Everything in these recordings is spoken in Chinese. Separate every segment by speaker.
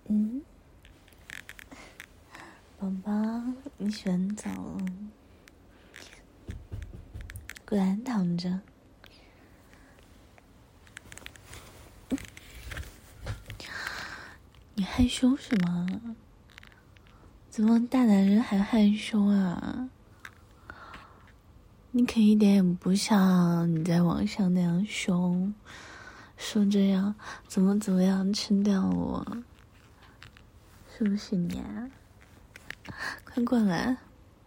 Speaker 1: 嗯，宝宝，你洗完澡了？过来躺着。你害羞什么？怎么大男人还害羞啊？你可一点也不像你在网上那样凶，说这样怎么样吃掉我，是不是你啊？快过来！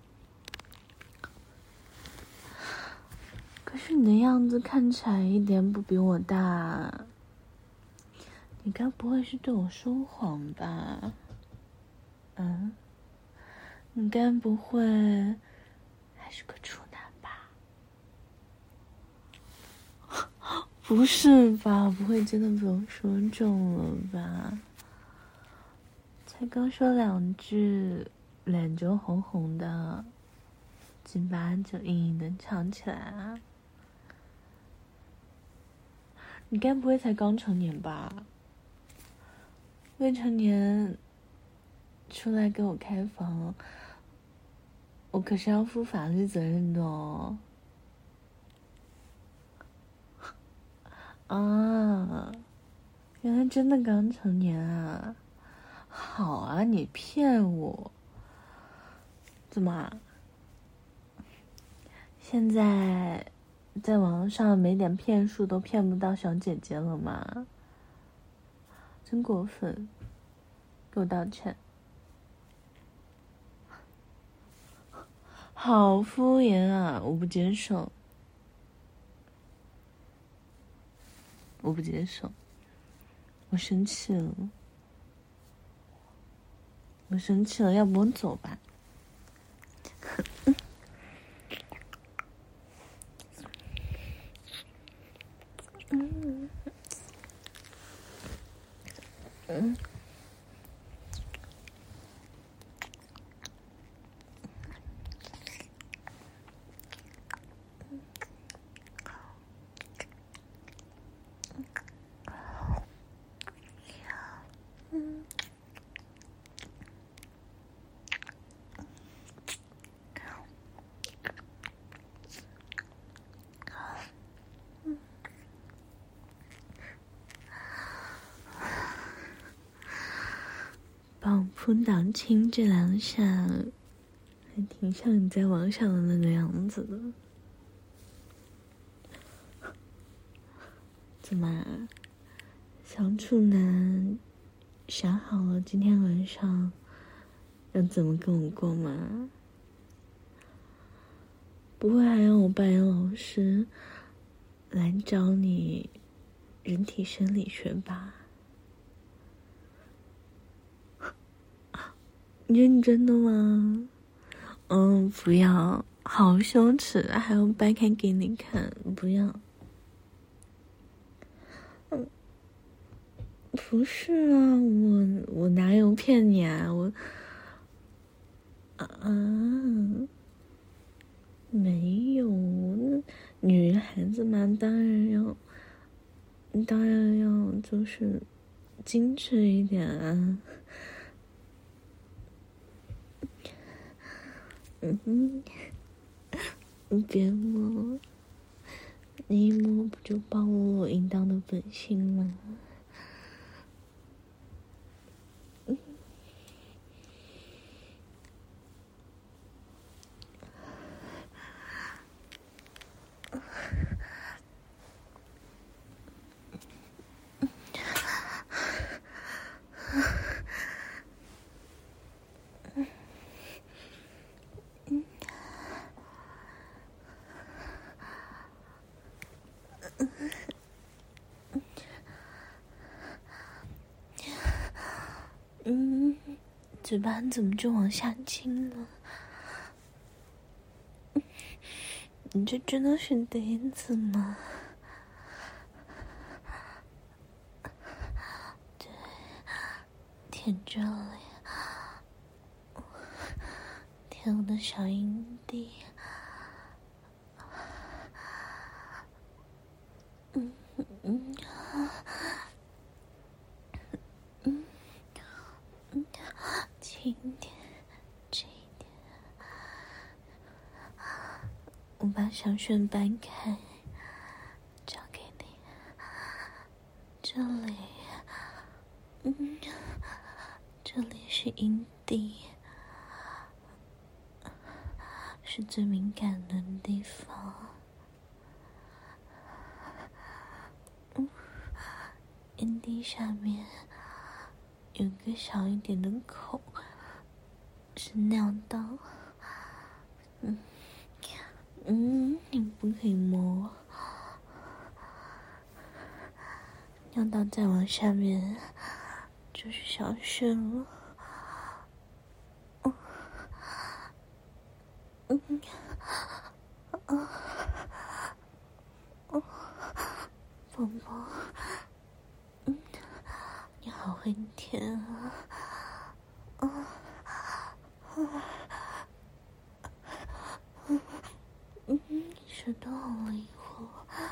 Speaker 1: 可是你的样子看起来一点不比我大，你该不会是对我说谎吧？嗯，你该不会还是个处男吧？不是吧？不会真的被我说中了吧？才刚说2句，脸就红红的，嘴巴就硬硬的翘起来啊！你该不会才刚成年吧？未成年出来给我开房，我可是要负法律责任的哦。啊，原来真的刚成年啊！好啊，你骗我？怎么？现在在网上没点骗术都骗不到小姐姐了吗？真过分，给我道歉。好敷衍啊，我不接受，我不接受，我生气了，我生气了，要不我走吧。帮我扑倒亲这2下，还挺像你在网上的那个样子的。怎么，小处男想好了今天晚上要怎么跟我过吗？不会还让我扮演老师来教你人体生理学吧？你认真的吗？不要，好羞耻，还要掰开给你看，不要。不是啊，我哪有骗你啊？没有，那女孩子嘛，当然要就是矜持一点啊。你别摸，你一摸不就暴露我淫荡的本性吗？嘴巴怎么就往下亲了？你这真的是第一次吗？对，舔这里，舔我的小阴蒂。 近一点，近一点。我把小穴掰开，交给你。这里，这里是阴蒂，是最敏感的地方。阴蒂下面有个小一点的孔，是尿道。你不可以摸。尿道再往下面就是小穴了。宝宝，你好会舔啊！舌头好灵活。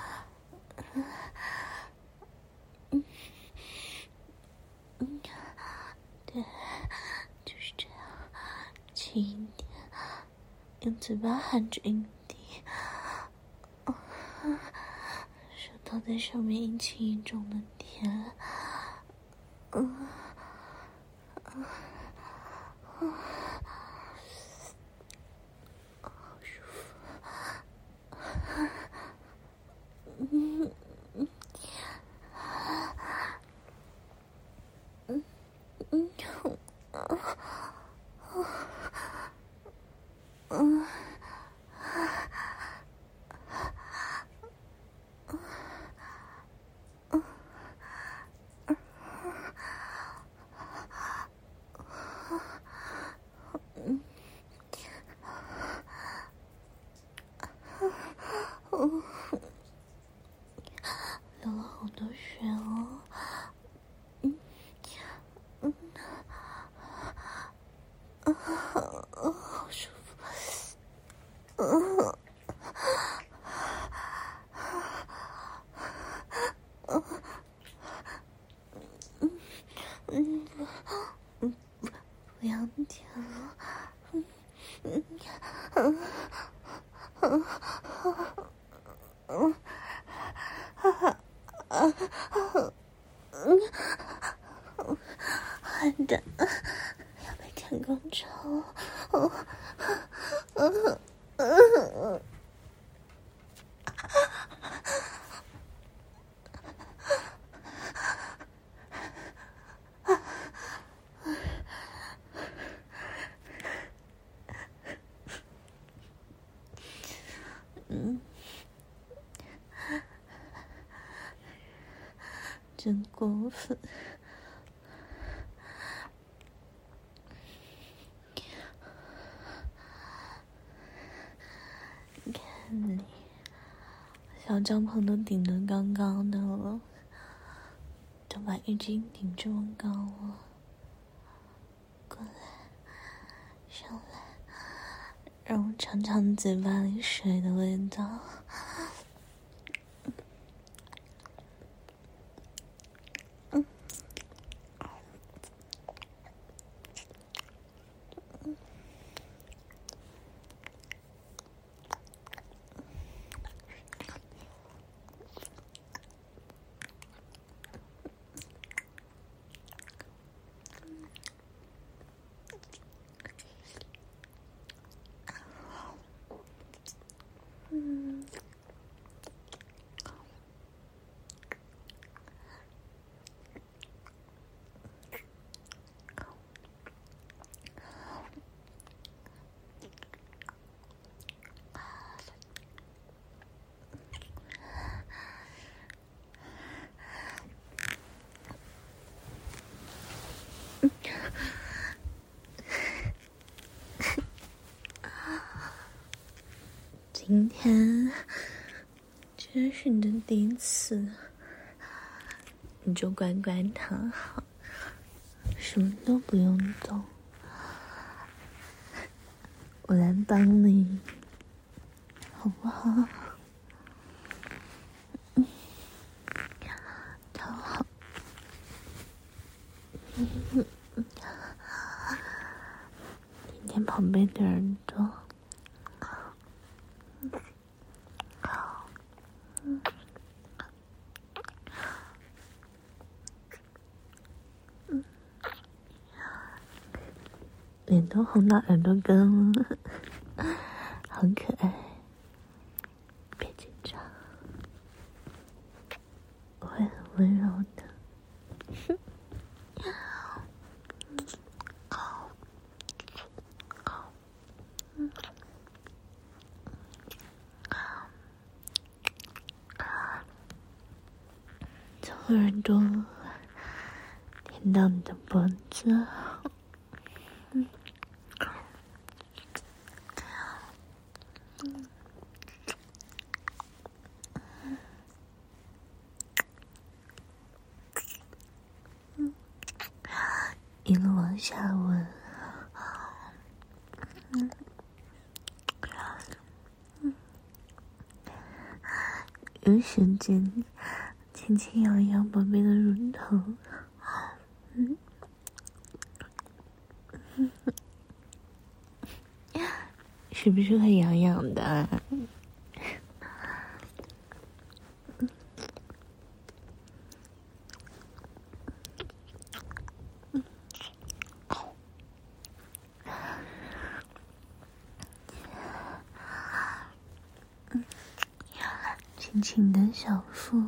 Speaker 1: 对，就是这样，轻一点，用嘴巴含着阴蒂，舌头在上面一轻一重的舔。好舒服。流了好多血哦。好舒服。不要舔了。害的要被舔高潮。真过分。看你，小帐篷都顶得高高的了，都把浴巾顶这么高了。过来，上来，让我尝尝嘴巴里水的味道。今天这是你的第一次，你就乖乖躺好，什么都不用动，我来帮你，好不好？躺好。 舔宝贝的耳朵。脸都红到耳朵根了，好可爱。别紧张，我会很温柔的。从耳朵舔到你的脖子。一路往下闻，有时间轻轻摇一摇宝贝的乳头，是不是会痒痒的啊？轻轻的小腹，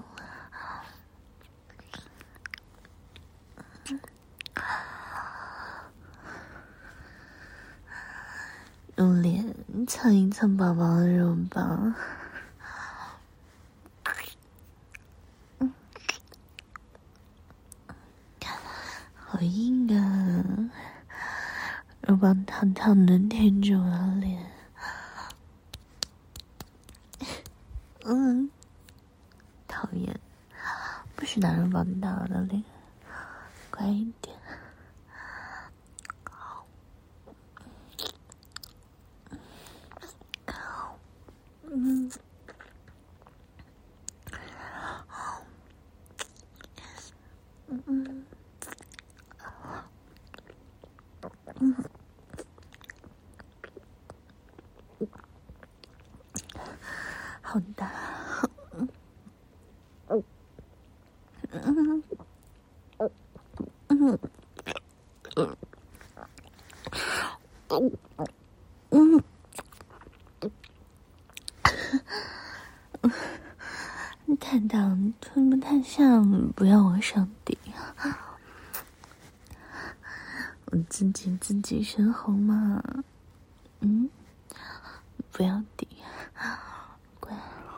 Speaker 1: 用脸蹭一蹭宝宝的肉棒，好硬啊！肉棒烫烫的贴着我的脸，讨厌，不许拿肉棒打我的脸，乖一点。好大，太大了，吞不太下，不要往上顶。我自己生喉嘛，不要顶，乖。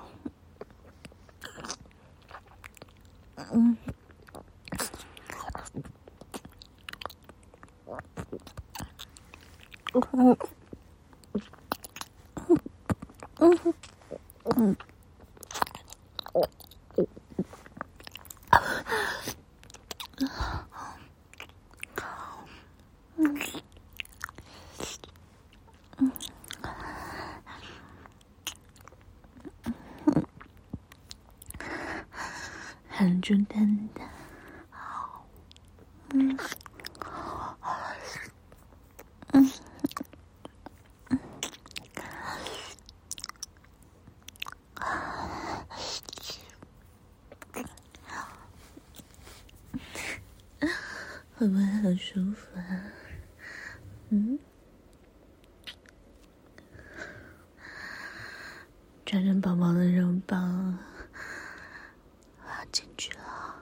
Speaker 1: 含住蛋蛋，会不会很舒服啊？抓着宝宝的肉棒，我要进去了。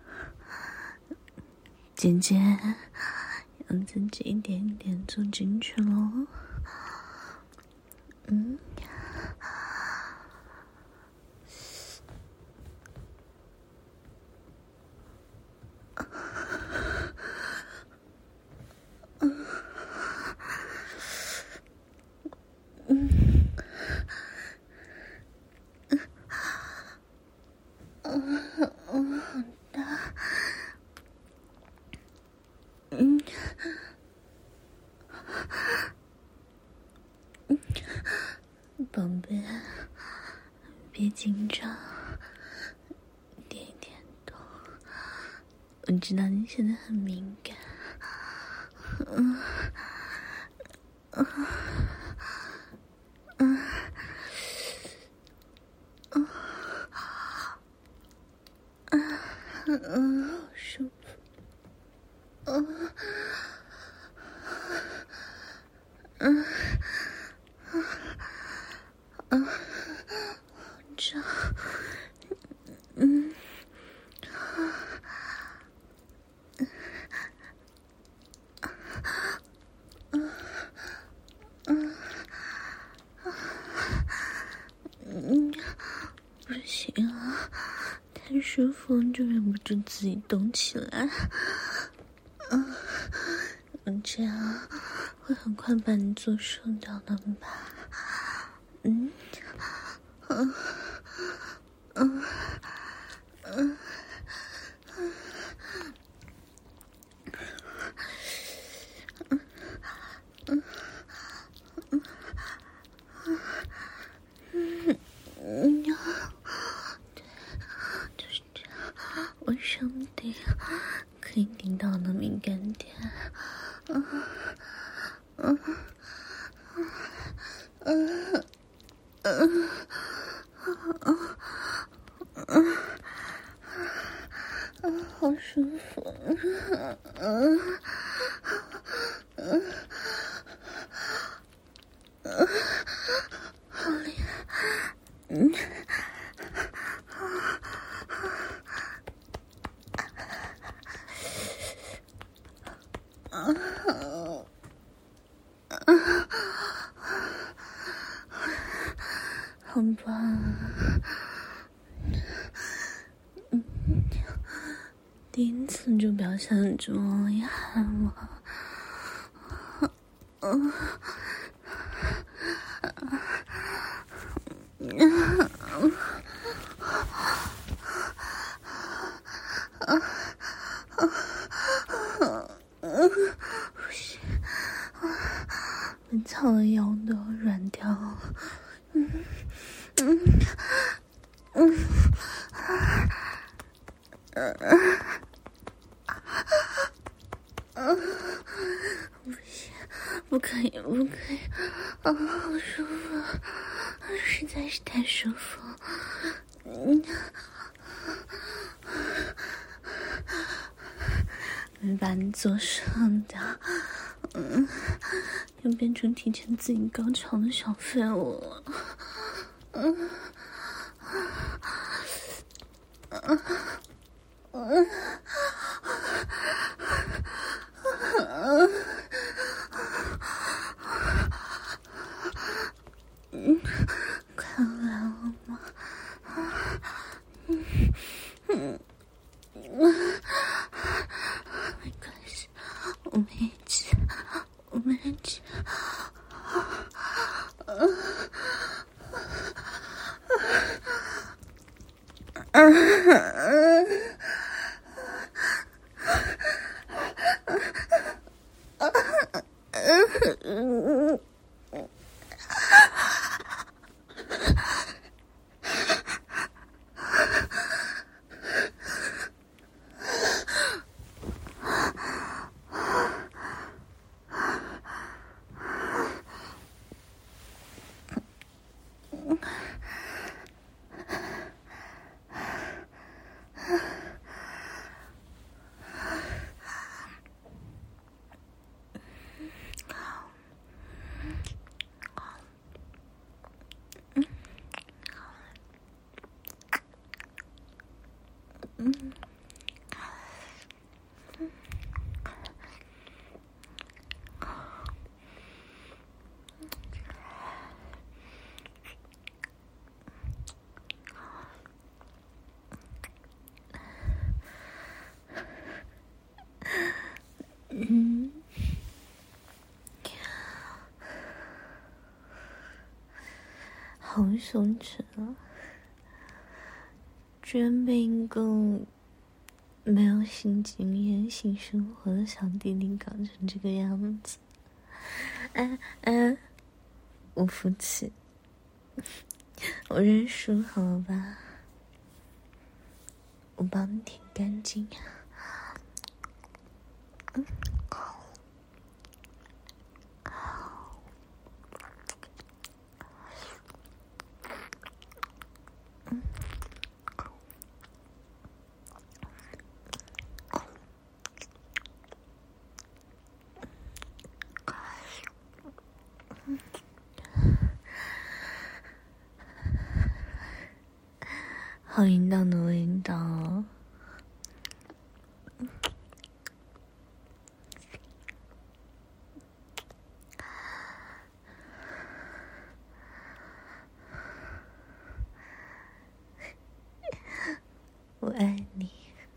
Speaker 1: 姐姐要自己一点一点走进去咯。好大。宝贝，别紧张，一点一点动。我知道你现在很敏感， 好舒服。这，不行啊，太舒服就忍不住自己动起来。这样会很快把你做受到的吧？就是这样，往上顶，可以顶到的敏感点。好舒服。好厉害。好棒。第一次就表现得这么厉害吗？不行，被操的腰都软掉了。不行，不可以，不可以！好舒服，实在是太舒服。没把你做伤的，又变成提前自己高潮的小废物了。快来了吗？没关系，我们一起。好羞耻啊！居然被一个没有性经验、性生活的小弟弟搞成这个样子。我服气，我认输好了吧？我帮你舔干净啊！ 好淫荡的味道。我爱你，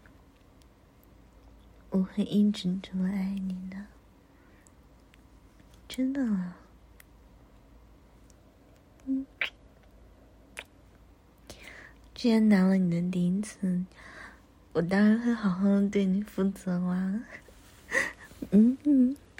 Speaker 1: 我会一直这么爱你的，真的啊。既然拿了你的第一次，我当然会好好的对你负责啦。